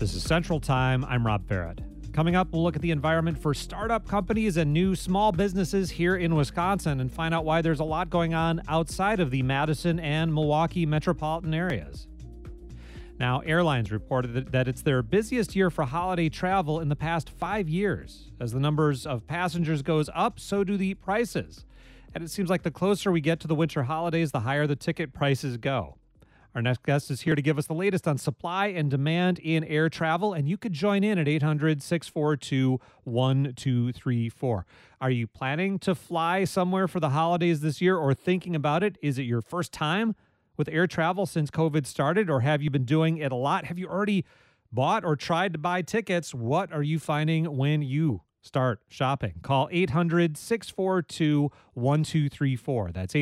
This is Central Time. I'm Rob Barrett. Coming up, we'll look at the environment for startup companies and new small businesses here in Wisconsin and find out why there's a lot going on outside of the Madison and Milwaukee metropolitan areas. Now, airlines reported that it's their busiest year for holiday travel in the past 5 years. As the numbers of passengers goes up, so do the prices. And it seems like the closer we get to the winter holidays, the higher the ticket prices go. Our next guest is here to give us the latest on supply and demand in air travel, and you could join in at 800-642-1234. Are you planning to fly somewhere for the holidays this year or thinking about it? Is it your first time with air travel since COVID started, or have you been doing it a lot? Have you already bought or tried to buy tickets? What are you finding when you start shopping? Call 800-642-1234. That's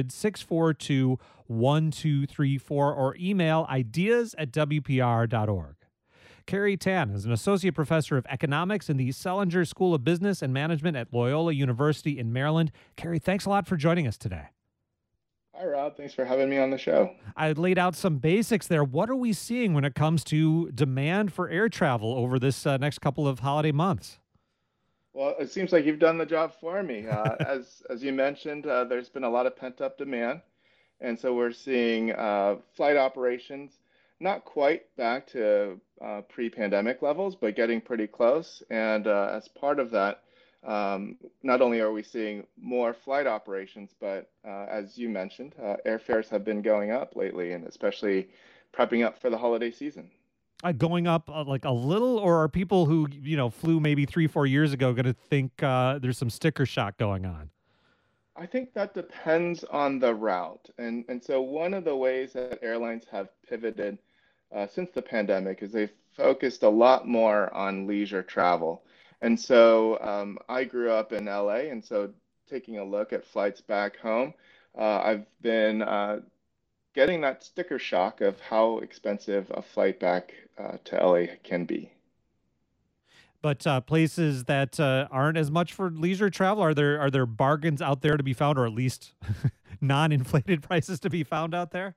800-642-1234 or email ideas@wpr.org. Carrie Tan is an associate professor of economics in the Selinger School of Business and Management at Loyola University in Maryland. Carrie, thanks a lot for joining us today. Hi, Rob. Thanks for having me on the show. I laid out some basics there. What are we seeing when it comes to demand for air travel over this next couple of holiday months? Well, it seems like you've done the job for me. As you mentioned, there's been a lot of pent-up demand, and so we're seeing flight operations not quite back to pre-pandemic levels, but getting pretty close. And as part of that, not only are we seeing more flight operations, but as you mentioned, airfares have been going up lately, and especially prepping up for the holiday season. Going up like a little, or are people who flew maybe 3-4 years ago going to think there's some sticker shock going on? I think that depends on the route. And so one of the ways that airlines have pivoted since the pandemic is they've focused a lot more on leisure travel. And so I grew up in LA, and so taking a look at flights back home, I've been getting that sticker shock of how expensive a flight back to LA can be. But places that aren't as much for leisure travel, are there bargains out there to be found, or at least non-inflated prices to be found out there?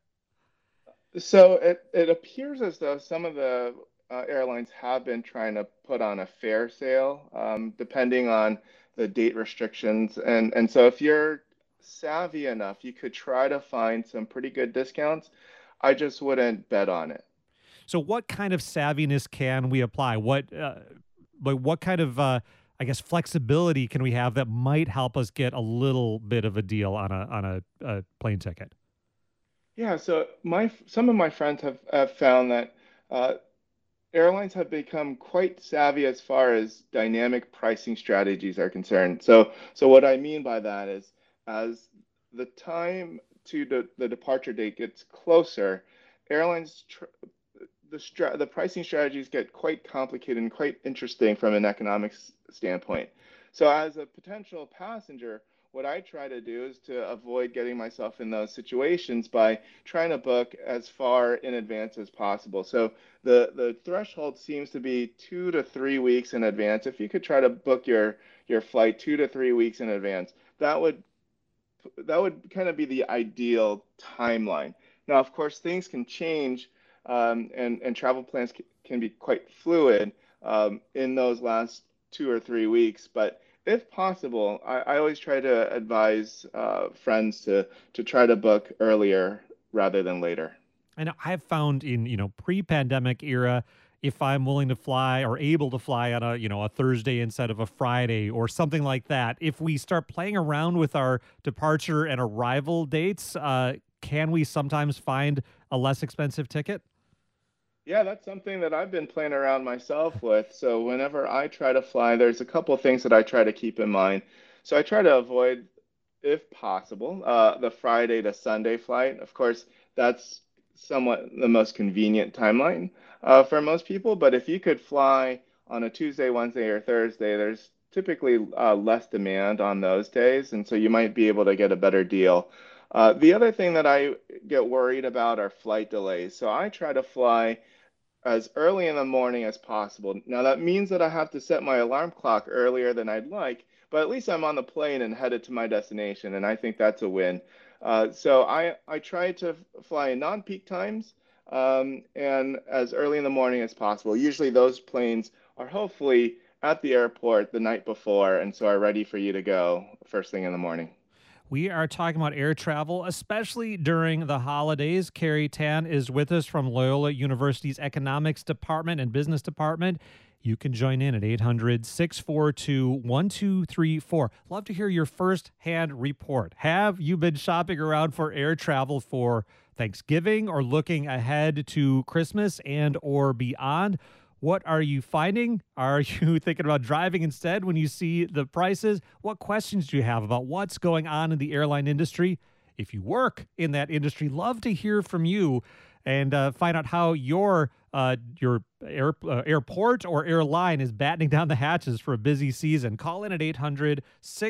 So it appears as though some of the airlines have been trying to put on a fare sale, depending on the date restrictions. And so if you're savvy enough, you could try to find some pretty good discounts. I just wouldn't bet on it. So what kind of savviness can we apply? What kind of I guess flexibility can we have that might help us get a little bit of a deal on a plane ticket? Yeah, so some of my friends have found that uh, airlines have become quite savvy as far as dynamic pricing strategies are concerned. So what I mean by that is, as the time to the departure date gets closer, airlines the pricing strategies get quite complicated and quite interesting from an economics standpoint. So as a potential passenger, what I try to do is to avoid getting myself in those situations by trying to book as far in advance as possible. So the threshold seems to be 2 to 3 weeks in advance. If you could try to book your flight 2 to 3 weeks in advance, that would kind of be the ideal timeline. Now, of course, things can change, and travel plans can be quite fluid in those last 2 or 3 weeks. But if possible, I always try to advise friends to try to book earlier rather than later. And I've found in, pre-pandemic era, if I'm willing to fly or able to fly on a Thursday instead of a Friday or something like that, if we start playing around with our departure and arrival dates, can we sometimes find a less expensive ticket? Yeah, that's something that I've been playing around myself with. So whenever I try to fly, there's a couple of things that I try to keep in mind. So I try to avoid, if possible, the Friday to Sunday flight. Of course, that's somewhat the most convenient timeline for most people. But if you could fly on a Tuesday, Wednesday, or Thursday, there's typically less demand on those days, and so you might be able to get a better deal. The other thing that I get worried about are flight delays. So I try to fly as early in the morning as possible. Now, that means that I have to set my alarm clock earlier than I'd like, but at least I'm on the plane and headed to my destination, and I think that's a win. So I try to fly in non-peak times, and as early in the morning as possible. Usually, those planes are hopefully at the airport the night before, and so are ready for you to go first thing in the morning. We are talking about air travel, especially during the holidays. Carrie Tan is with us from Loyola University's Economics Department and Business Department. You can join in at 800 642 1234. Love to hear your first-hand report. Have you been shopping around for air travel for Thanksgiving or looking ahead to Christmas and or beyond? What are you finding? Are you thinking about driving instead when you see the prices? What questions do you have about what's going on in the airline industry? If you work in that industry, love to hear from you and find out how your airport or airline is battening down the hatches for a busy season. Call in at 800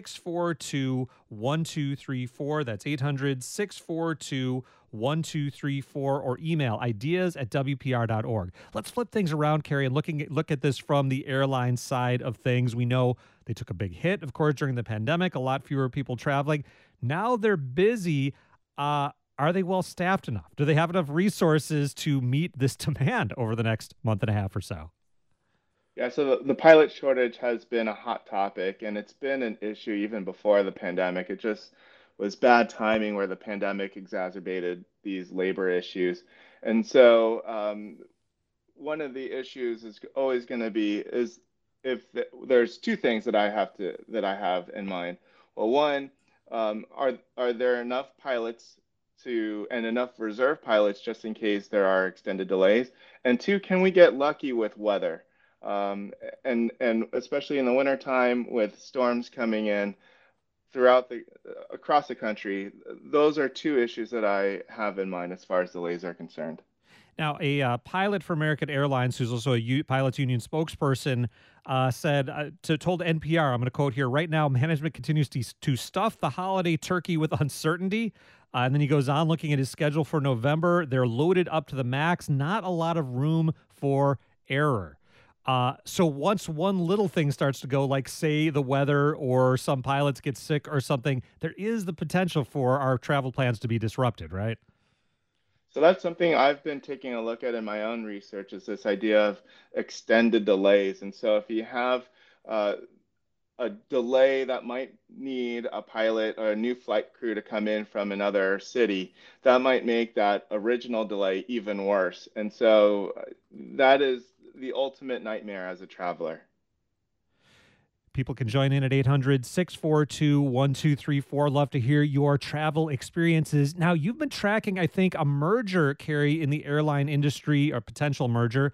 642 1234. That's 800 642 1234, or email ideas@wpr.org. Let's flip things around, Carrie, and look at this from the airline side of things. We know they took a big hit, of course, during the pandemic, a lot fewer people traveling. Now they're busy. Are they well staffed enough? Do they have enough resources to meet this demand over the next month and a half or so? Yeah, so the pilot shortage has been a hot topic, and it's been an issue even before the pandemic. It just was bad timing where the pandemic exacerbated these labor issues. And so one of the issues is always going to be is there's two things that I have in mind. Well, one, are there enough pilots and enough reserve pilots just in case there are extended delays? And two, can we get lucky with weather? And especially in the wintertime with storms coming in throughout the across the country, those are two issues that I have in mind as far as delays are concerned. Now, a pilot for American Airlines, who's also a pilots union spokesperson, said told NPR, I'm going to quote here: "Right now, management continues to stuff the holiday turkey with uncertainty." And then he goes on, looking at his schedule for November. They're loaded up to the max. Not a lot of room for error. So once one little thing starts to go, like say the weather or some pilots get sick or something, there is the potential for our travel plans to be disrupted, right? So that's something I've been taking a look at in my own research is this idea of extended delays. And so if you have uh, a delay that might need a pilot or a new flight crew to come in from another city, that might make that original delay even worse. And so that is the ultimate nightmare as a traveler. People can join in at 800 642 1234. Love to hear your travel experiences. Now, you've been tracking, I think, a merger, Carrie, in the airline industry, or potential merger.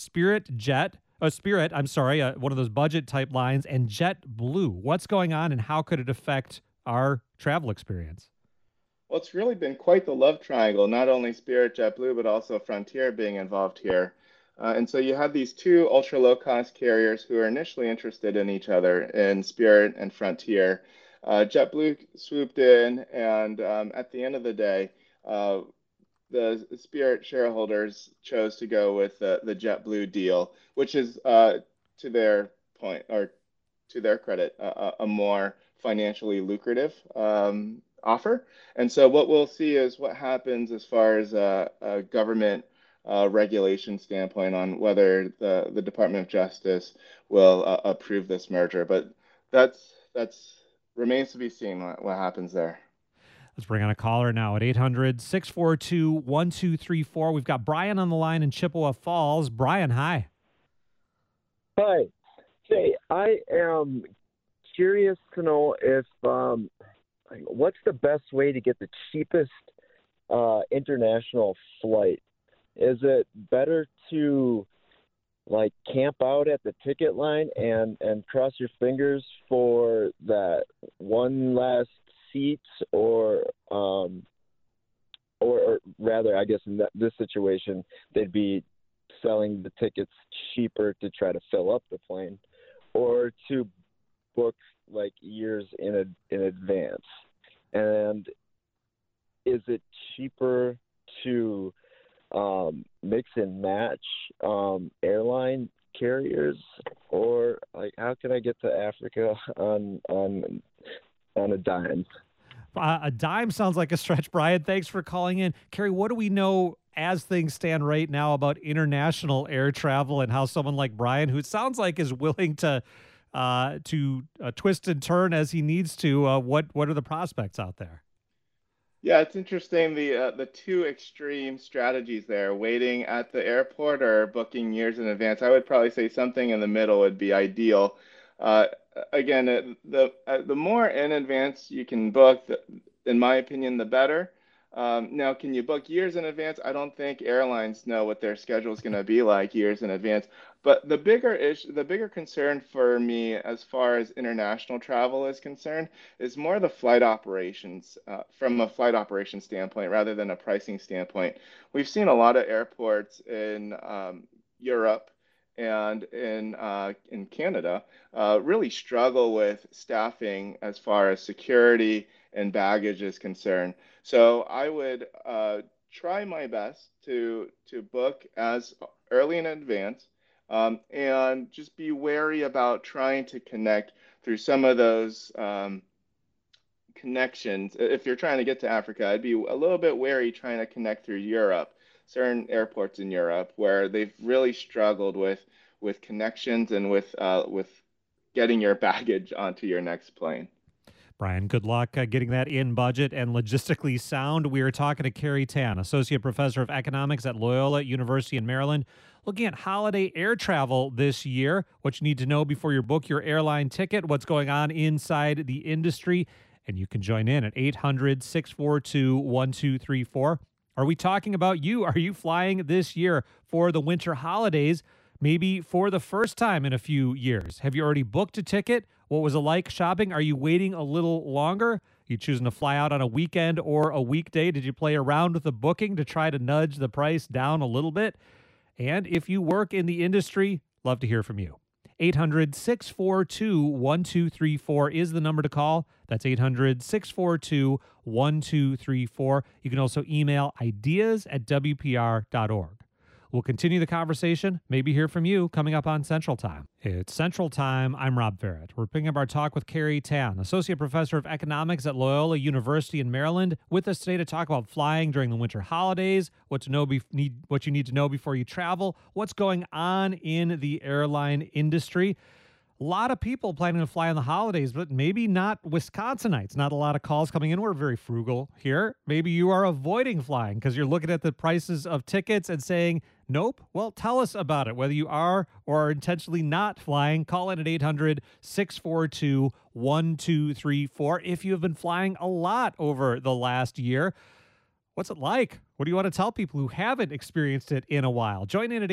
Spirit, I'm sorry, one of those budget type lines, and JetBlue. What's going on and how could it affect our travel experience? Well, it's really been quite the love triangle, not only Spirit JetBlue, but also Frontier being involved here. And so you have these two ultra low cost carriers who are initially interested in each other, in Spirit and Frontier. JetBlue swooped in, and at the end of the day, uh, the Spirit shareholders chose to go with the JetBlue deal, which is, to their point or to their credit, a more financially lucrative offer. And so what we'll see is what happens as far as a government regulation standpoint on whether the Department of Justice will approve this merger. But that's remains to be seen what happens there. Let's bring on a caller now at 800 642 1234. We've got Brian on the line in Chippewa Falls. Brian, hi. Hi. Say, I am curious to know if what's the best way to get the cheapest international flight? Is it better to like camp out at the ticket line and cross your fingers for that one last seat, or rather, I guess in this situation, they'd be selling the tickets cheaper to try to fill up the plane, or to book like years in advance? And is it cheaper to mix and match airline carriers, or like how can I get to Africa on a dime? A dime sounds like a stretch, Brian. Thanks for calling in. Carrie, what do we know as things stand right now about international air travel and how someone like Brian, who it sounds like is willing to twist and turn as he needs to, what are the prospects out there? Yeah, it's interesting the two extreme strategies there, waiting at the airport or booking years in advance. I would probably say something in the middle would be ideal. Uh, Again, the more in advance you can book, in my opinion, the better. Now, can you book years in advance? I don't think airlines know what their schedule is going to be like years in advance. But the bigger concern for me as far as international travel is concerned is more the flight operations from a flight operations standpoint rather than a pricing standpoint. We've seen a lot of airports in Europe and in Canada really struggle with staffing as far as security and baggage is concerned. So I would try my best to book as early in advance and just be wary about trying to connect through some of those connections. If you're trying to get to Africa, I'd be a little bit wary trying to connect through Europe, certain airports in Europe where they've really struggled with connections and with getting your baggage onto your next plane. Brian, good luck getting that in budget and logistically sound. We are talking to Kerry Tan, Associate Professor of Economics at Loyola University in Maryland, looking at holiday air travel this year, what you need to know before you book your airline ticket, what's going on inside the industry. And you can join in at 800-642-1234. Are we talking about you? Are you flying this year for the winter holidays? Maybe for the first time in a few years. Have you already booked a ticket? What was it like shopping? Are you waiting a little longer? Are you choosing to fly out on a weekend or a weekday? Did you play around with the booking to try to nudge the price down a little bit? And if you work in the industry, love to hear from you. 800-642-1234 is the number to call. That's 800-642-1234. You can also email ideas@wpr.org. We'll continue the conversation, maybe hear from you coming up on Central Time. It's Central Time. I'm Rob Barrett. We're picking up our talk with Kerry Tan, Associate Professor of Economics at Loyola University in Maryland, with us today to talk about flying during the winter holidays, what you need to know before you travel, what's going on in the airline industry. A lot of people planning to fly on the holidays, but maybe not Wisconsinites. Not a lot of calls coming in. We're very frugal here. Maybe you are avoiding flying because you're looking at the prices of tickets and saying, nope. Well, tell us about it. Whether you are or are intentionally not flying, call in at 800-642-1234. If you have been flying a lot over the last year, what's it like? What do you want to tell people who haven't experienced it in a while? Join in at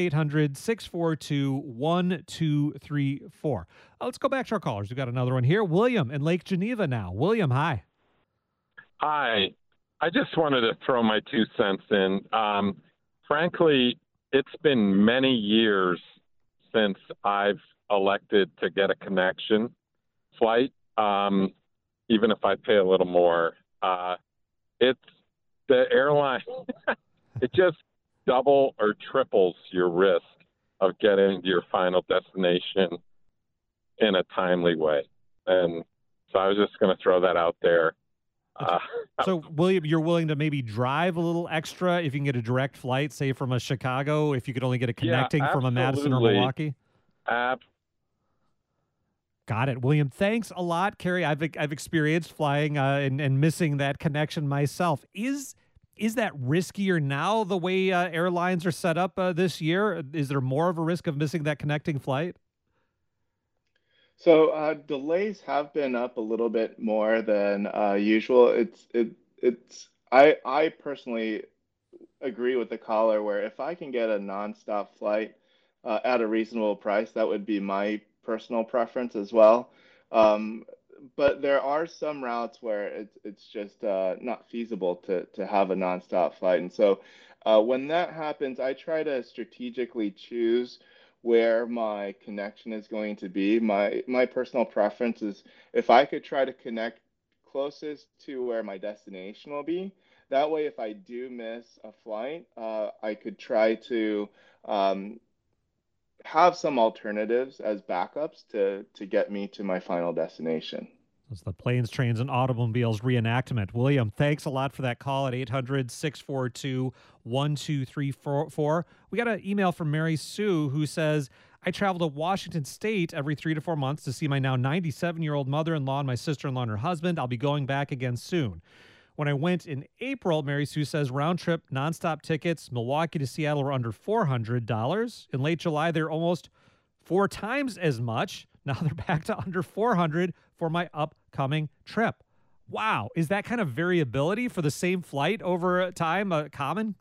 800-642-1234. Let's go back to our callers. We've got another one here. William in Lake Geneva now. William, hi. Hi. I just wanted to throw my 2 cents in. Frankly, it's been many years since I've elected to get a connection flight, even if I pay a little more. It's the airline, it just double or triples your risk of getting to your final destination in a timely way. And so I was just going to throw that out there. So, William, you're willing to maybe drive a little extra if you can get a direct flight, say from a Chicago, if you could only get a connecting from a Madison or Milwaukee? Got it. William, thanks a lot. Kerry, I've experienced flying and missing that connection myself. Is that riskier now the way airlines are set up this year? Is there more of a risk of missing that connecting flight? So delays have been up a little bit more than usual. I personally agree with the caller where if I can get a nonstop flight at a reasonable price, that would be my personal preference as well. But there are some routes where it's just not feasible to have a nonstop flight. And so when that happens, I try to strategically choose where my connection is going to be. My personal preference is if I could try to connect closest to where my destination will be. That way, if I do miss a flight, I could try to have some alternatives as backups to get me to my final destination. It's the Planes, Trains, and Automobiles reenactment. William, thanks a lot for that call at 800-642-1234. We got an email from Mary Sue who says, I travel to Washington State every 3 to 4 months to see my now 97-year-old mother-in-law and my sister-in-law and her husband. I'll be going back again soon. When I went in April, Mary Sue says, round-trip nonstop tickets, Milwaukee to Seattle were under $400. In late July, they're almost 4 times as much. Now they're back to under $400 for my upcoming trip. Wow. Is that kind of variability for the same flight over time common?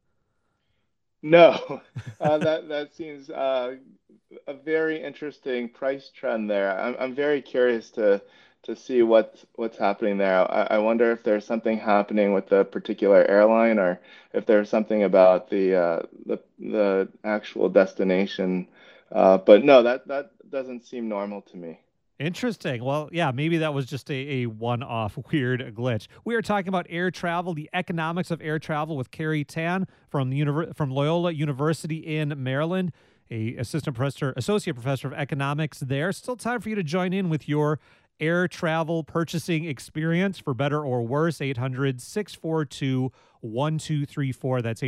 No, that seems a very interesting price trend there. I'm very curious to see what's happening there. I wonder if there's something happening with the particular airline, or if there's something about the actual destination. But no, that doesn't seem normal to me. Interesting. Well, yeah, maybe that was just a one-off weird glitch. We are talking about air travel, the economics of air travel with Carrie Tan from from Loyola University in Maryland, associate professor of economics there. Still time for you to join in with your air travel purchasing experience, for better or worse. 800-642-1234. That's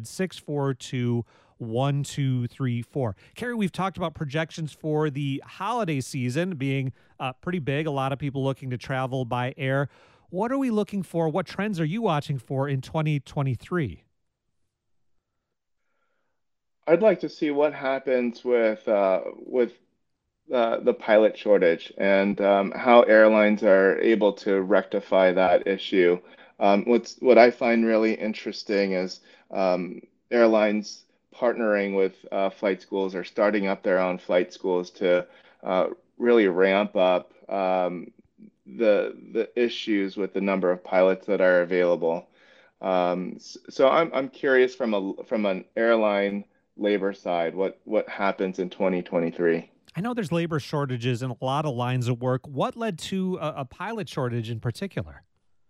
800-642-1234. Carrie, we've talked about projections for the holiday season being pretty big. A lot of people looking to travel by air. What are we looking for? What trends are you watching for in 2023? I'd like to see what happens with the pilot shortage, and how airlines are able to rectify that issue. What I find really interesting is airlines partnering with flight schools, or starting up their own flight schools to really ramp up the issues with the number of pilots that are available. So I'm curious from an airline labor side, what happens in 2023. I know there's labor shortages in a lot of lines of work. What led to a pilot shortage in particular?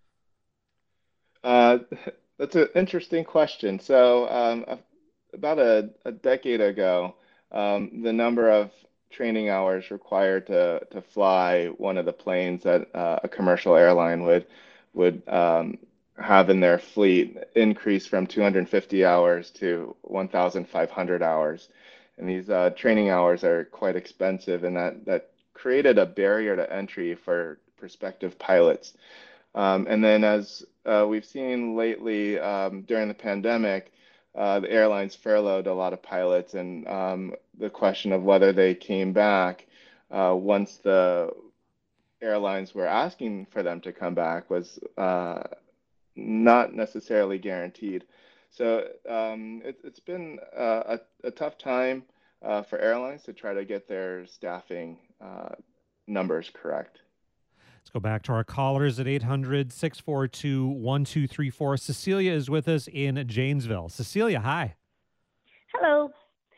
Uh, that's an interesting question. So, about a decade ago, the number of training hours required to fly one of the planes that a commercial airline would have in their fleet increased from 250 hours to 1,500 hours. And these training hours are quite expensive, and that created a barrier to entry for prospective pilots. And then, as we've seen lately during the pandemic, the airlines furloughed a lot of pilots, and the question of whether they came back once the airlines were asking for them to come back was not necessarily guaranteed. So it's been a tough time for airlines to try to get their staffing numbers correct. Let's go back to our callers at 800-642-1234. Cecilia is with us in Janesville. Cecilia, hi. Hello.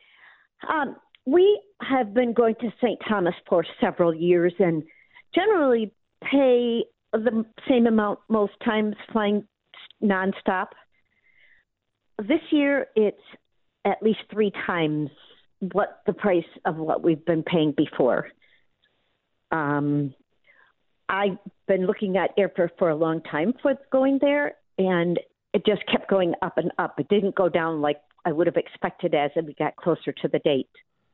We have been going to St. Thomas for several years and generally pay the same amount most times flying nonstop. This year, it's at least 3 times what the price of what we've been paying before. I've been looking at airfare for a long time for going there, and it just kept going up and up. It didn't go down like I would have expected as we got closer to the date.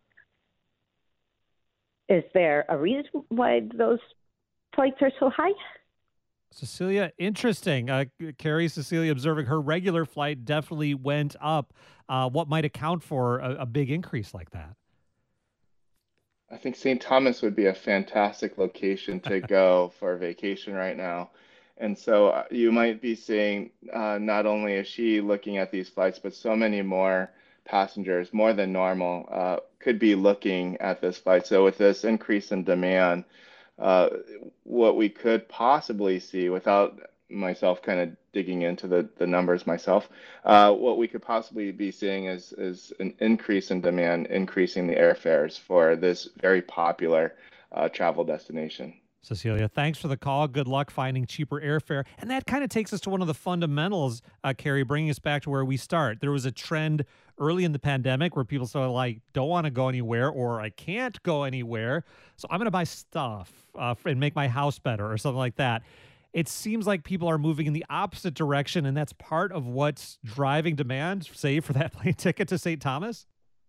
Is there a reason why those flights are so high? Cecilia, interesting. Carrie, Cecilia observing her regular flight definitely went up. What might account for a big increase like that? I think St. Thomas would be a fantastic location to go for a vacation right now. And so you might be seeing not only is she looking at these flights, but so many more passengers, more than normal, could be looking at this flight. So with this increase in demand, what we could possibly see, without myself kind of digging into the numbers myself, what we could possibly be seeing is an increase in demand, increasing the airfares for this very popular travel destination. Cecilia, thanks for the call. Good luck finding cheaper airfare. And that kind of takes us to one of the fundamentals, Carrie, bringing us back to where we start. There was a trend early in the pandemic where people sort of like, don't want to go anywhere, or I can't go anywhere, so I'm going to buy stuff and make my house better or something like that. It seems like people are moving in the opposite direction, and that's part of what's driving demand, say, for that plane ticket to St. Thomas.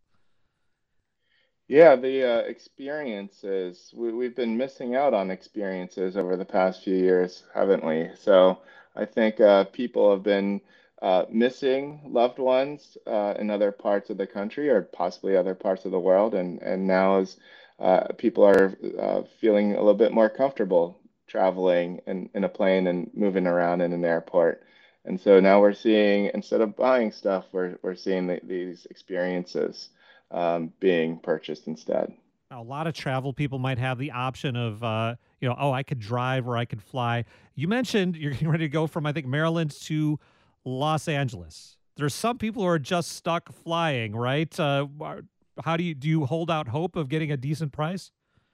Yeah, the experiences, we've been missing out on experiences over the past few years, haven't we? So I think people have been missing loved ones in other parts of the country or possibly other parts of the world. And now as people are feeling a little bit more comfortable traveling in a plane and moving around in an airport. And so now we're seeing, instead of buying stuff, we're seeing these experiences being purchased instead. A lot of travel people might have the option of, oh, I could drive or I could fly. You mentioned you're getting ready to go from, I think, Maryland to Los Angeles. There's some people who are just stuck flying, right? How do you hold out hope of getting a decent price?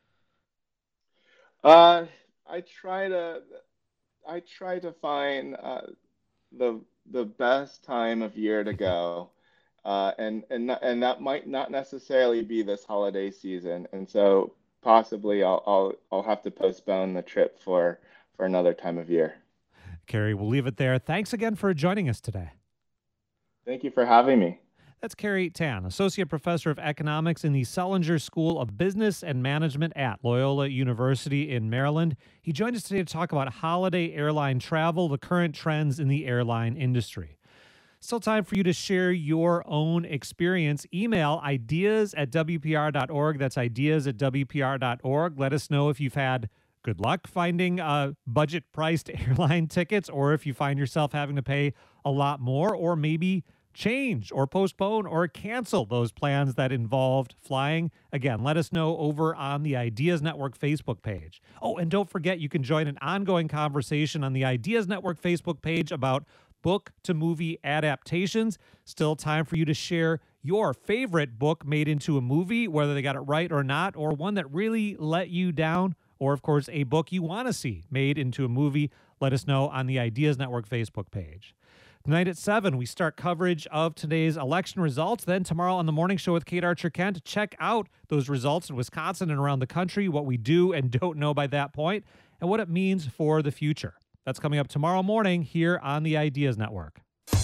Uh, I try to I try to find the best time of year to go. And that might not necessarily be this holiday season, and so possibly I'll have to postpone the trip for another time of year. Carrie, we'll leave it there. Thanks again for joining us today. Thank you for having me. That's Carrie Tan, Associate Professor of Economics in the Selinger School of Business and Management at Loyola University in Maryland. He joined us today to talk about holiday airline travel, the current trends in the airline industry. Still time for you to share your own experience. Email ideas@wpr.org. That's ideas@wpr.org. Let us know if you've had good luck finding budget-priced airline tickets, or if you find yourself having to pay a lot more, or maybe change or postpone or cancel those plans that involved flying. Again, let us know over on the Ideas Network Facebook page. Oh, and don't forget, you can join an ongoing conversation on the Ideas Network Facebook page about book to movie adaptations. Still time for you to share your favorite book made into a movie, whether they got it right or not, or one that really let you down, or of course a book you want to see made into a movie. Let us know on the Ideas Network Facebook page. Tonight at 7, we start coverage of today's election results. Then tomorrow on the morning show with Kate Archer-Kent, check out those results in Wisconsin and around the country, what we do and don't know by that point, and what it means for the future. That's coming up tomorrow morning here on the Ideas Network.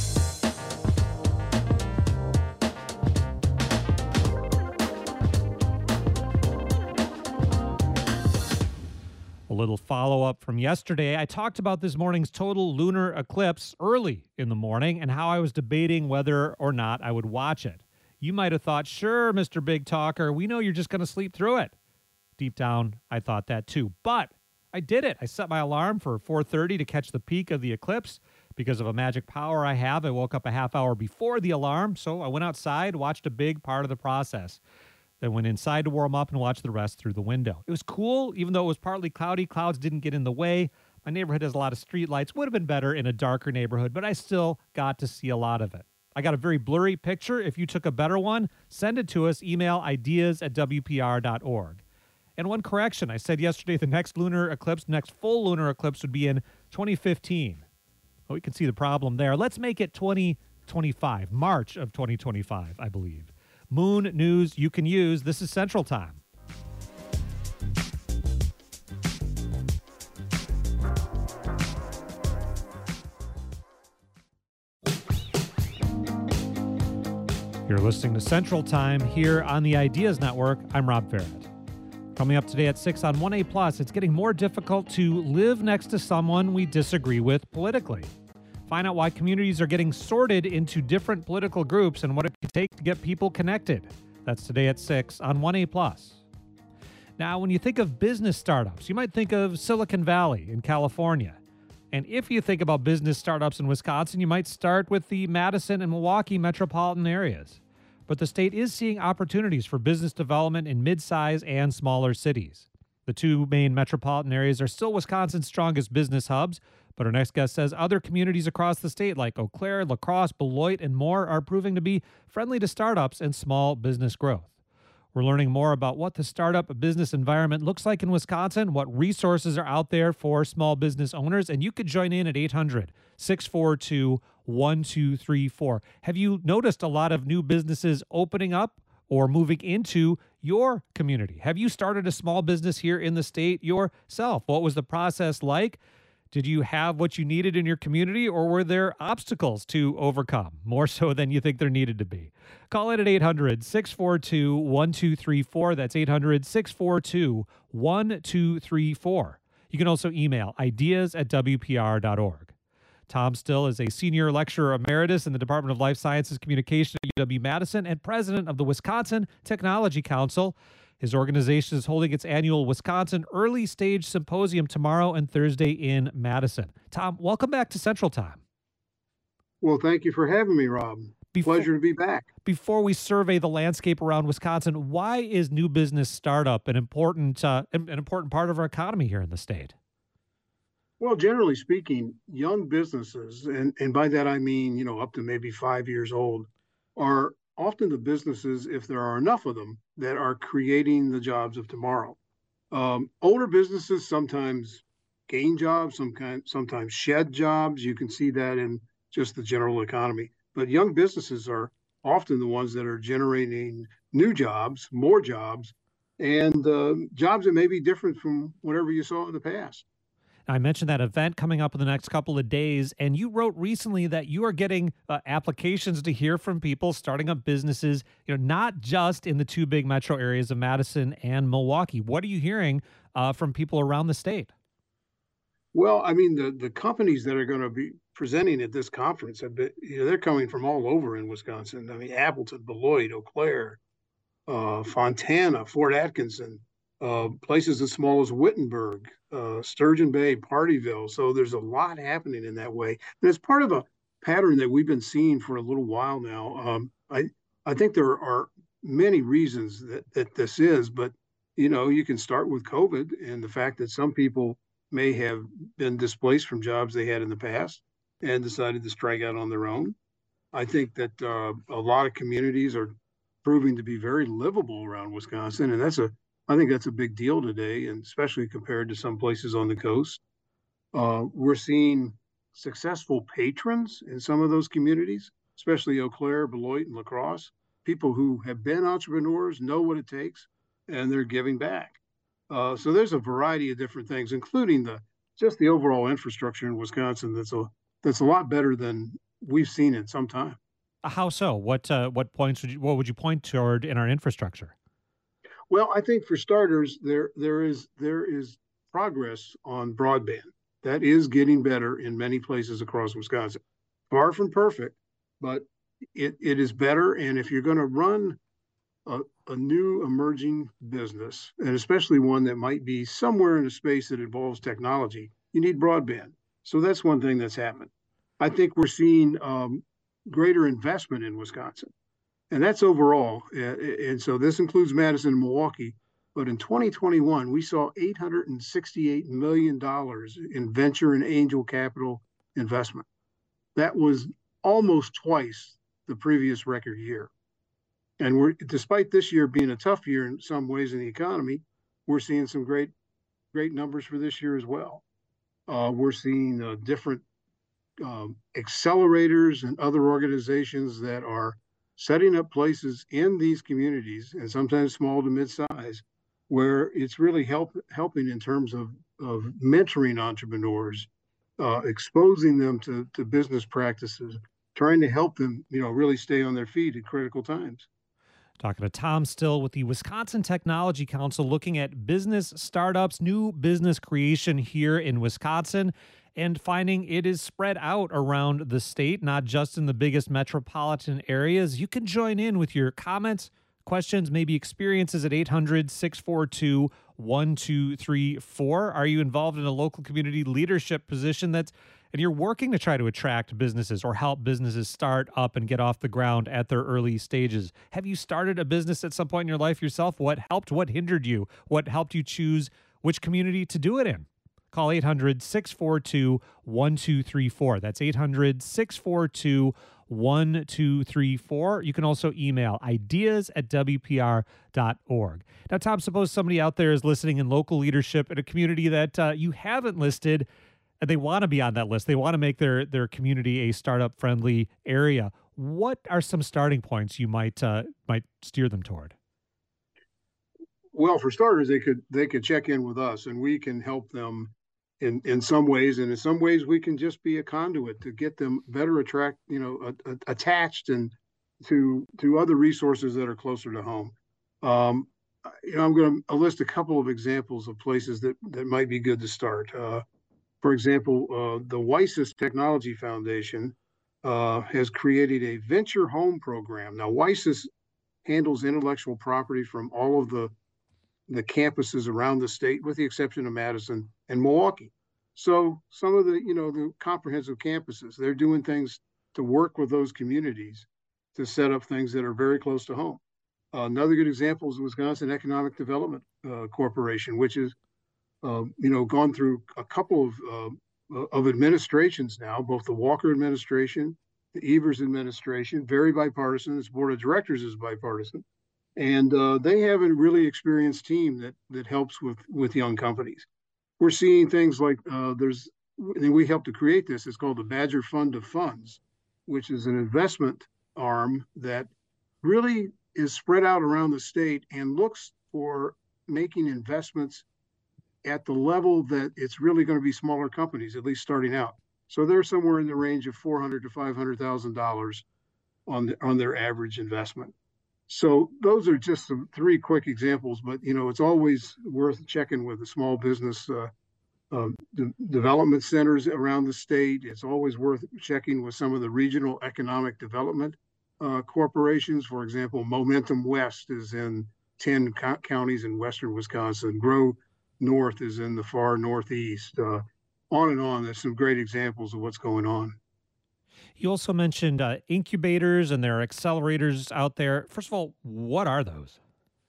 A little follow-up from yesterday. I talked about this morning's total lunar eclipse early in the morning and how I was debating whether or not I would watch it. You might have thought, sure, Mr. Big Talker, we know you're just going to sleep through it. Deep down, I thought that too. But I did it. I set my alarm for 4:30 to catch the peak of the eclipse. Because of a magic power I have, I woke up a half hour before the alarm, so I went outside, watched a big part of the process. Then went inside to warm up and watch the rest through the window. It was cool, even though it was partly cloudy. Clouds didn't get in the way. My neighborhood has a lot of street lights. Would have been better in a darker neighborhood, but I still got to see a lot of it. I got a very blurry picture. If you took a better one, send it to us. Email ideas@wpr.org. And one correction, I said yesterday the next lunar eclipse, next full lunar eclipse would be in 2015. Well, we can see the problem there. Let's make it 2025, March of 2025, I believe. Moon news you can use. This is Central Time. You're listening to Central Time here on the Ideas Network. I'm Rob Ferret. Coming up today at 6 on 1A+, it's getting more difficult to live next to someone we disagree with politically. Find out why communities are getting sorted into different political groups and what it can take to get people connected. That's today at 6 on 1A+. Now, when you think of business startups, you might think of Silicon Valley in California. And if you think about business startups in Wisconsin, you might start with the Madison and Milwaukee metropolitan areas. But the state is seeing opportunities for business development in mid-size and smaller cities. The two main metropolitan areas are still Wisconsin's strongest business hubs, but our next guest says other communities across the state like Eau Claire, La Crosse, Beloit, and more are proving to be friendly to startups and small business growth. We're learning more about what the startup business environment looks like in Wisconsin, what resources are out there for small business owners, and you could join in at 800-642-1234. Have you noticed a lot of new businesses opening up or moving into your community? Have you started a small business here in the state yourself? What was the process like? Did you have what you needed in your community, or were there obstacles to overcome, more so than you think there needed to be? Call it at 800-642-1234. That's 800-642-1234. You can also email ideas@wpr.org. Tom Still is a senior lecturer emeritus in the Department of Life Sciences Communication at UW-Madison and president of the Wisconsin Technology Council. His organization is holding its annual Wisconsin Early Stage Symposium tomorrow and Thursday in Madison. Tom, welcome back to Central Time. Well, thank you for having me, Rob. Pleasure to be back. Before we survey the landscape around Wisconsin, why is new business startup an important part of our economy here in the state? Well, generally speaking, young businesses, and by that I mean, up to maybe 5 years old, are often the businesses, if there are enough of them, that are creating the jobs of tomorrow. Older businesses sometimes gain jobs, sometimes shed jobs. You can see that in just the general economy. But young businesses are often the ones that are generating new jobs, more jobs, and jobs that may be different from whatever you saw in the past. I mentioned that event coming up in the next couple of days, and you wrote recently that you are getting applications to hear from people starting up businesses, not just in the two big metro areas of Madison and Milwaukee. What are you hearing from people around the state? Well, I mean, the companies that are going to be presenting at this conference have been, they're coming from all over in Wisconsin. I mean, Appleton, Beloit, Eau Claire, Fontana, Fort Atkinson, places as small as Wittenberg, Sturgeon Bay, Partyville. So there's a lot happening in that way. And it's part of a pattern that we've been seeing for a little while now. I think there are many reasons that this is, but, you can start with COVID and the fact that some people may have been displaced from jobs they had in the past and decided to strike out on their own. I think that a lot of communities are proving to be very livable around Wisconsin, and I think that's a big deal today, and especially compared to some places on the coast. We're seeing successful patrons in some of those communities, especially Eau Claire, Beloit, and La Crosse, people who have been entrepreneurs, know what it takes, and they're giving back. So there's a variety of different things, including just the overall infrastructure in Wisconsin that's a lot better than we've seen in some time. How so? What would you point toward in our infrastructure? Well, I think for starters, there is progress on broadband. That is getting better in many places across Wisconsin. Far from perfect, but it is better. And if you're going to run a new emerging business, and especially one that might be somewhere in a space that involves technology, you need broadband. So that's one thing that's happened. I think we're seeing greater investment in Wisconsin. And that's overall. And so this includes Madison and Milwaukee. But in 2021, we saw $868 million in venture and angel capital investment. That was almost twice the previous record year. And despite this year being a tough year in some ways in the economy, we're seeing some great numbers for this year as well. We're seeing different accelerators and other organizations that are setting up places in these communities, and sometimes small to mid-size, where it's really helping in terms of mentoring entrepreneurs, exposing them to business practices, trying to help them, really stay on their feet at critical times. Talking to Tom Still with the Wisconsin Technology Council, looking at business startups, new business creation here in Wisconsin, and finding it is spread out around the state, not just in the biggest metropolitan areas. You can join in with your comments, questions, maybe experiences at 800-642-1234. Are you involved in a local community leadership position and you're working to try to attract businesses or help businesses start up and get off the ground at their early stages? Have you started a business at some point in your life yourself? What helped? What hindered you? What helped you choose which community to do it in? Call 800-642-1234. That's 800-642-1234. 1234. You can also email ideas@wpr.org. Now, Tom, suppose somebody out there is listening in local leadership in a community that you haven't listed, and they want to be on that list. They want to make their community a startup-friendly area. What are some starting points you might steer them toward? Well, for starters, they could check in with us, and we can help them in some ways, and in some ways we can just be a conduit to get them better attached and to other resources that are closer to home. I'm going to list a couple of examples of places that might be good to start. For example, the WISIS Technology Foundation has created a venture home program. Now, WISIS handles intellectual property from all of the campuses around the state, with the exception of Madison and Milwaukee. So some of the comprehensive campuses, they're doing things to work with those communities to set up things that are very close to home. Another good example is the Wisconsin Economic Development Corporation, which is gone through a couple of administrations now, both the Walker administration, the Evers administration, very bipartisan. Its board of directors is bipartisan. And they have a really experienced team that helps with young companies. We're seeing things like we helped to create this. It's called the Badger Fund of Funds, which is an investment arm that really is spread out around the state and looks for making investments at the level that it's really going to be smaller companies, at least starting out. So they're somewhere in the range of $400,000 to $500,000 on their average investment. So those are just some three quick examples, but it's always worth checking with the small business development centers around the state. It's always worth checking with some of the regional economic development corporations. For example, Momentum West is in 10 counties in western Wisconsin. Grow North is in the far northeast. On and on. There's some great examples of what's going on. You also mentioned incubators, and there are accelerators out there. First of all, what are those?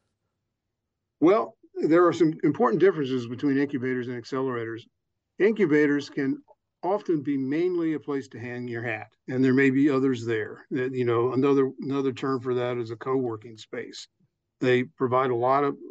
Well, there are some important differences between incubators and accelerators. Incubators can often be mainly a place to hang your hat, and there may be others there. Another term for that is a co-working space. They provide a lot of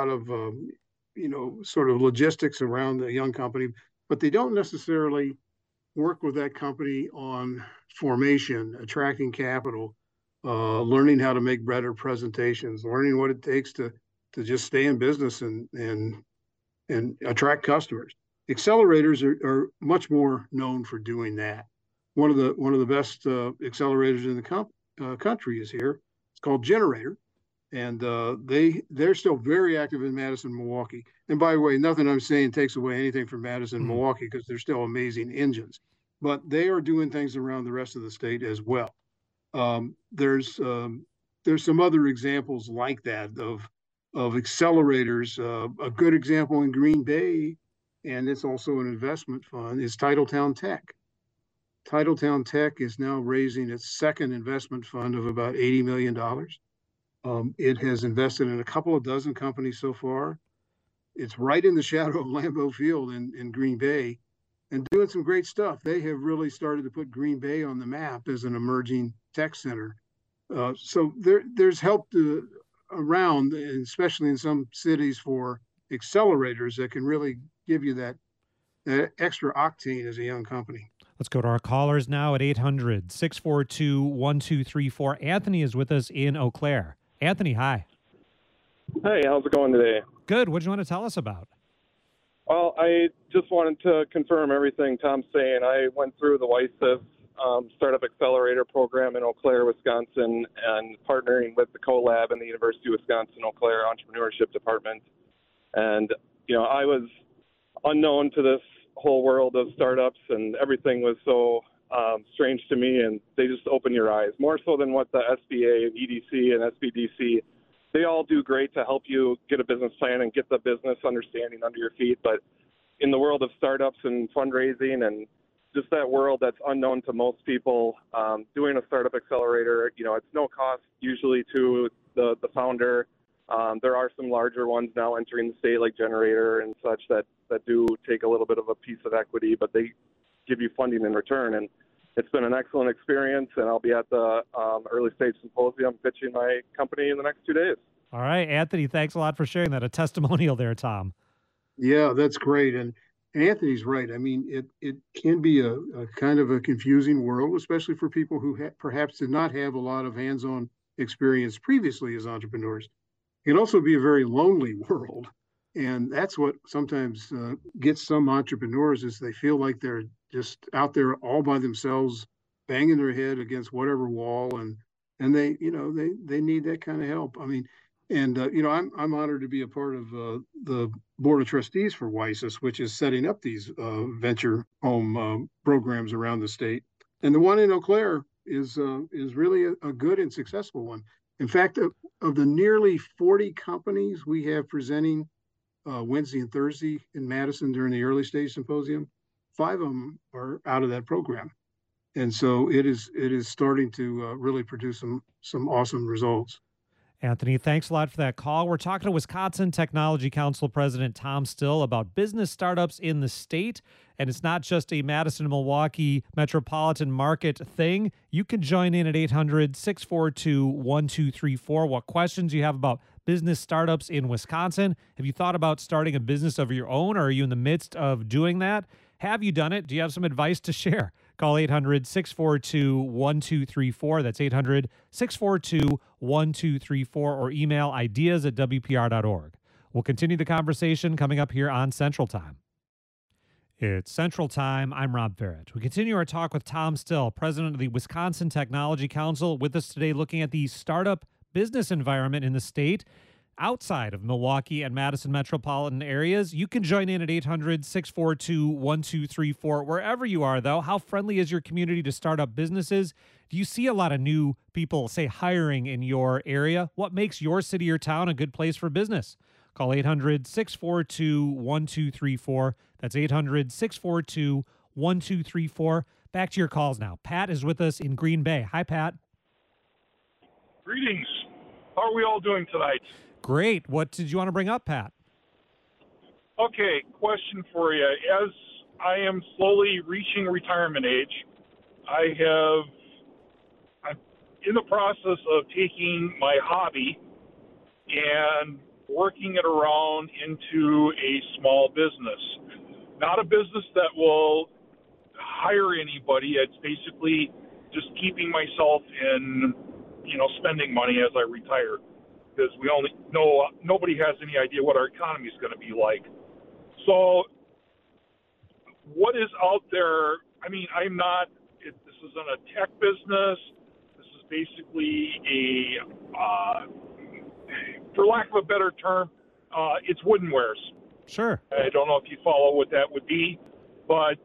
sort of logistics around the young company, but they don't necessarily work with that company on formation, attracting capital, learning how to make better presentations, learning what it takes to just stay in business and attract customers. Accelerators are much more known for doing that. One of the best accelerators in the country is here. It's called Generator, and they're still very active in Madison, Milwaukee. And by the way, nothing I'm saying takes away anything from Madison, Milwaukee, because they're still amazing engines. But they are doing things around the rest of the state as well. There's some other examples like that of accelerators. A good example in Green Bay, and it's also an investment fund, is Titletown Tech. Titletown Tech is now raising its second investment fund of about $80 million. It has invested in a couple of dozen companies so far. It's right in the shadow of Lambeau Field in Green Bay, and doing some great stuff. They have really started to put Green Bay on the map as an emerging tech center. So there's help around, especially in some cities, for accelerators that can really give you that extra octane as a young company. Let's go to our callers now at 800-642-1234. Anthony is with us in Eau Claire. Anthony, hi. Hey, how's it going today? Good. What do you want to tell us about? Well, I just wanted to confirm everything Tom's saying. I went through the WISIS Startup Accelerator Program in Eau Claire, Wisconsin, and partnering with the CoLab and the University of Wisconsin Eau Claire Entrepreneurship Department. And, I was unknown to this whole world of startups, and everything was so strange to me, and they just open your eyes, more so than what the SBA, EDC, and SBDC, they all do great to help you get a business plan and get the business understanding under your feet. But in the world of startups and fundraising and just that world that's unknown to most people, doing a startup accelerator, it's no cost usually to the founder. There are some larger ones now entering the state, like Generator and such, that do take a little bit of a piece of equity, but they give you funding in return. And it's been an excellent experience, and I'll be at the early stage symposium pitching my company in the next 2 days. All right, Anthony, thanks a lot for sharing that. A testimonial there, Tom. Yeah, that's great. And Anthony's right. I mean, it can be a kind of a confusing world, especially for people who perhaps did not have a lot of hands-on experience previously as entrepreneurs. It can also be a very lonely world. And that's what sometimes gets some entrepreneurs is they feel like they're just out there all by themselves, banging their head against whatever wall, and they they need that kind of help. I mean, and I'm honored to be a part of the board of trustees for WISIS, which is setting up these venture home programs around the state. And the one in Eau Claire is really a good and successful one. In fact, of the nearly 40 companies we have presenting Wednesday and Thursday in Madison during the early stage symposium, 5 of them are out of that program. And so it is starting to really produce some awesome results. Anthony, thanks a lot for that call. We're talking to Wisconsin Technology Council President Tom Still about business startups in the state. And it's not just a Madison, Milwaukee metropolitan market thing. You can join in at 800-642-1234. What questions you have about business startups in Wisconsin? Have you thought about starting a business of your own, or are you in the midst of doing that? Have you done it? Do you have some advice to share? Call 800-642-1234. That's 800-642-1234, or email ideas@wpr.org. We'll continue the conversation coming up here on Central Time. It's Central Time. I'm Rob Barrett. We continue our talk with Tom Still, president of the Wisconsin Technology Council, with us today looking at the startup business environment in the state outside of Milwaukee and Madison metropolitan areas. You can join in at 800-642-1234. Wherever you are, though, how friendly is your community to start up businesses? Do you see a lot of new people, say, hiring in your area? What makes your city or town a good place for business? Call 800-642-1234. That's 800-642-1234. Back to your calls now. Pat is with us in Green Bay. Hi, Pat. Greetings. How are we all doing tonight? Great. What did you want to bring up, Pat? Okay, question for you. As I am slowly reaching retirement age, I'm in the process of taking my hobby and working it around into a small business. Not a business that will hire anybody. It's basically just keeping myself in, spending money as I retire, because we only know nobody has any idea what our economy is going to be like. So what is out there? I mean, this isn't a tech business. This is basically for lack of a better term, it's wooden wares. Sure. I don't know if you follow what that would be, but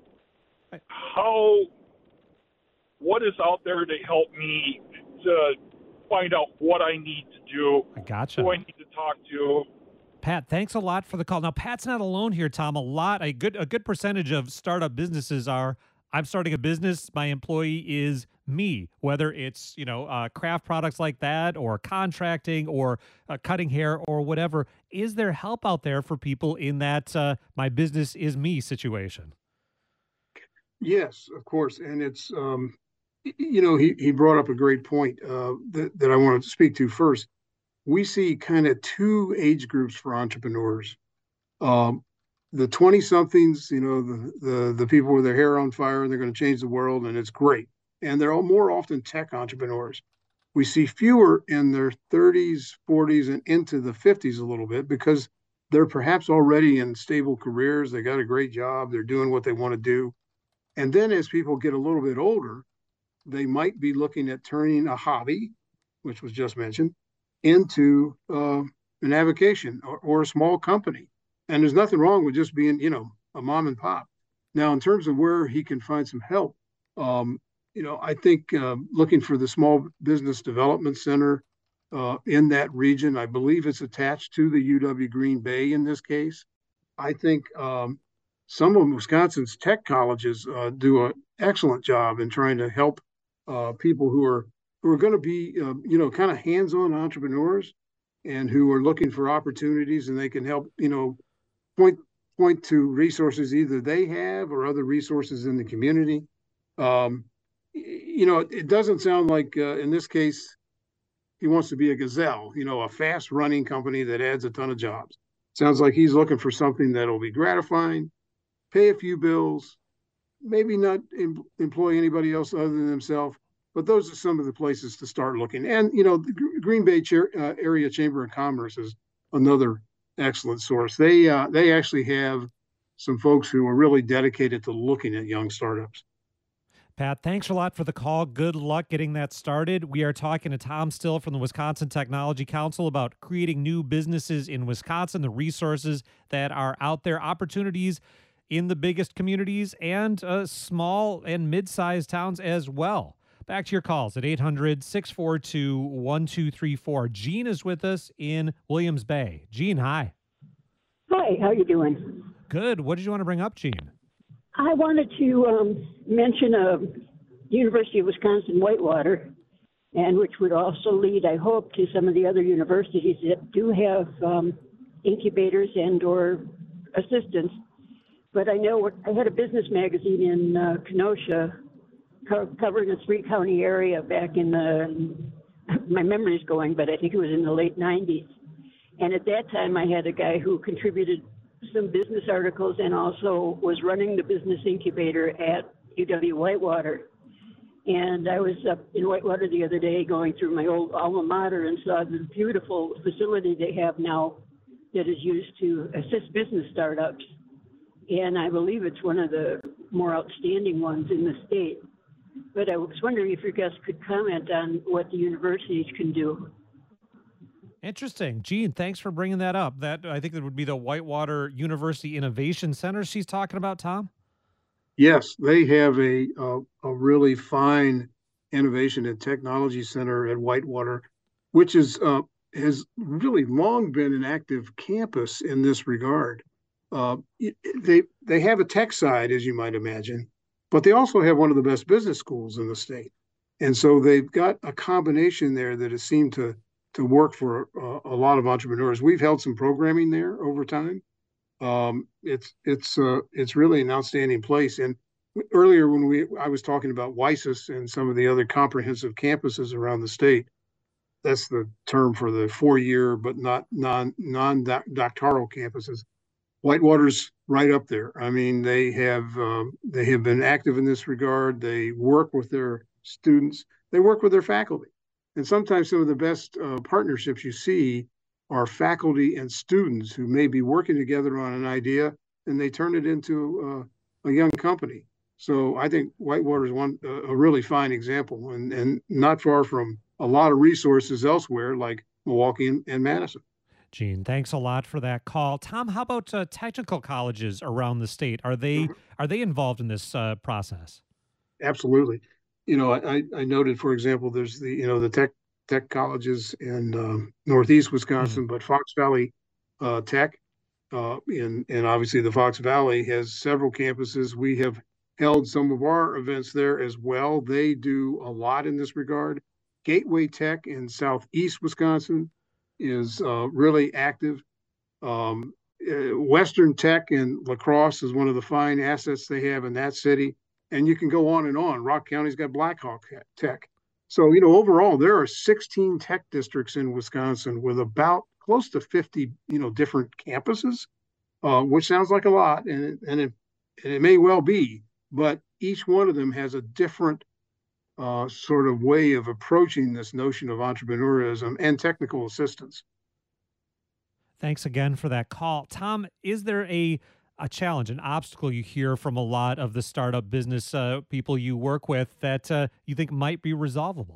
what is out there to help me to find out what I need to do? I gotcha. Who I need to talk to. Pat, thanks a lot for the call. Now, Pat's not alone here, Tom. A good percentage of startup businesses are, I'm starting a business, my employee is me, whether it's, craft products like that, or contracting, or cutting hair, or whatever. Is there help out there for people in that my business is me situation? Yes, of course. And it's, he brought up a great point that I wanted to speak to first. We see kind of 2 age groups for entrepreneurs. The 20-somethings, the people with their hair on fire, and they're going to change the world, and it's great. And they're all more often tech entrepreneurs. We see fewer in their 30s, 40s, and into the 50s a little bit, because they're perhaps already in stable careers. They got a great job. They're doing what they want to do. And then as people get a little bit older, they might be looking at turning a hobby, which was just mentioned, into an avocation or a small company. And there's nothing wrong with just being, a mom and pop. Now, in terms of where he can find some help, I think looking for the Small Business Development Center in that region, I believe it's attached to the UW Green Bay in this case. I think some of Wisconsin's tech colleges do an excellent job in trying to help people who are going to be, kind of hands-on entrepreneurs, and who are looking for opportunities, and they can help, point to resources either they have or other resources in the community. It doesn't sound like in this case he wants to be a gazelle, a fast running company that adds a ton of jobs. Sounds like he's looking for something that'll be gratifying, pay a few bills, maybe not employ anybody else other than himself. But those are some of the places to start looking. And, the Green Bay Area Chamber of Commerce is another excellent source. They actually have some folks who are really dedicated to looking at young startups. Pat, thanks a lot for the call. Good luck getting that started. We are talking to Tom Still from the Wisconsin Technology Council about creating new businesses in Wisconsin, the resources that are out there, opportunities in the biggest communities and small and mid-sized towns as well. Back to your calls at 800-642-1234. Gene is with us in Williams Bay. Gene, hi. Hi, how you doing? Good. What did you want to bring up, Gene? I wanted to mention University of Wisconsin Whitewater, and which would also lead, I hope, to some of the other universities that do have incubators and or assistants. But I know I had a business magazine in Kenosha covering a 3-county area back in my memory's going, but I think it was in the late 90s. And at that time, I had a guy who contributed some business articles and also was running the business incubator at UW Whitewater. And I was up in Whitewater the other day going through my old alma mater and saw the beautiful facility they have now that is used to assist business startups. And I believe it's one of the more outstanding ones in the state. But I was wondering if your guests could comment on what the universities can do. Interesting. Gene, thanks for bringing that up. I think that would be the Whitewater University Innovation Center she's talking about, Tom? Yes, they have a really fine innovation and technology center at Whitewater, which has really long been an active campus in this regard. They have a tech side, as you might imagine, but they also have one of the best business schools in the state. And so they've got a combination there that has seemed to work for a lot of entrepreneurs. We've held some programming there over time. It's really an outstanding place. And earlier when I was talking about WISIS and some of the other comprehensive campuses around the state, that's the term for the 4-year but not non-doctoral campuses. Whitewater's right up there. I mean, they have been active in this regard. They work with their students. They work with their faculty. And sometimes some of the best partnerships you see are faculty and students who may be working together on an idea, and they turn it into a young company. So I think Whitewater is a really fine example, and not far from a lot of resources elsewhere like Milwaukee and Madison. Gene, thanks a lot for that call. Tom, how about technical colleges around the state? Are they involved in this process? Absolutely. I noted, for example, there's the tech colleges in Northeast Wisconsin, but Fox Valley Tech, and obviously the Fox Valley has several campuses. We have held some of our events there as well. They do a lot in this regard. Gateway Tech in Southeast Wisconsin is really active. Western Tech in La Crosse is one of the fine assets they have in that city. And you can go on and on. Rock County's got Blackhawk Tech. So, overall, there are 16 tech districts in Wisconsin with about close to 50, different campuses, which sounds like a lot, and it may well be, but each one of them has a different sort of way of approaching this notion of entrepreneurism and technical assistance. Thanks again for that call. Tom, is there a challenge, an obstacle you hear from a lot of the startup business people you work with that you think might be resolvable?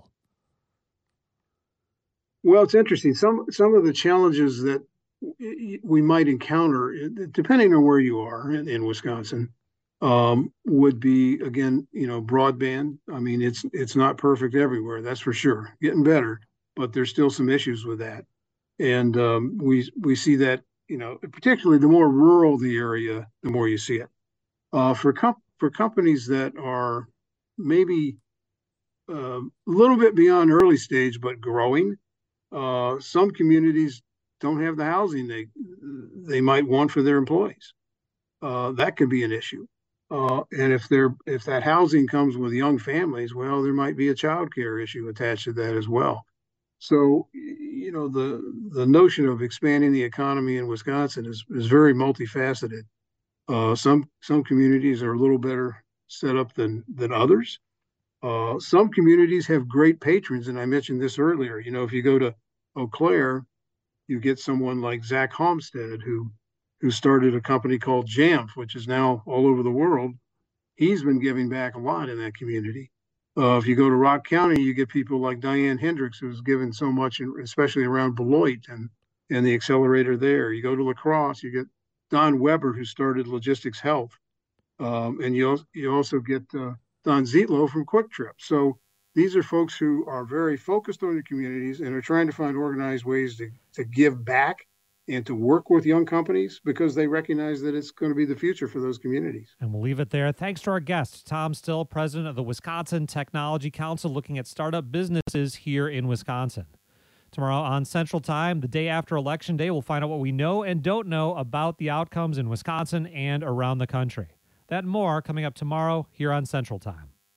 Well, it's interesting. Some of the challenges that we might encounter, depending on where you are in Wisconsin, would be, again, broadband. I mean, it's not perfect everywhere, that's for sure. Getting better, but there's still some issues with that. And we see that, particularly the more rural the area, the more you see it. For companies that are maybe a little bit beyond early stage but growing, some communities don't have the housing they might want for their employees. That could be an issue. And if that housing comes with young families, well, there might be a child care issue attached to that as well. So, the notion of expanding the economy in Wisconsin is very multifaceted. Some communities are a little better set up than others. Some communities have great patrons, and I mentioned this earlier. If you go to Eau Claire, you get someone like Zach Homestead, who started a company called Jamf, which is now all over the world. He's been giving back a lot in that community. If you go to Rock County, you get people like Diane Hendricks, who's given so much, especially around Beloit and the accelerator there. You go to La Crosse, you get Don Weber, who started Logistics Health. And you also get Don Zietlow from Quick Trip. So these are folks who are very focused on the communities and are trying to find organized ways to give back and to work with young companies because they recognize that it's going to be the future for those communities. And we'll leave it there. Thanks to our guest, Tom Still, president of the Wisconsin Technology Council, looking at startup businesses here in Wisconsin. Tomorrow on Central Time, the day after Election Day, we'll find out what we know and don't know about the outcomes in Wisconsin and around the country. That and more coming up tomorrow here on Central Time.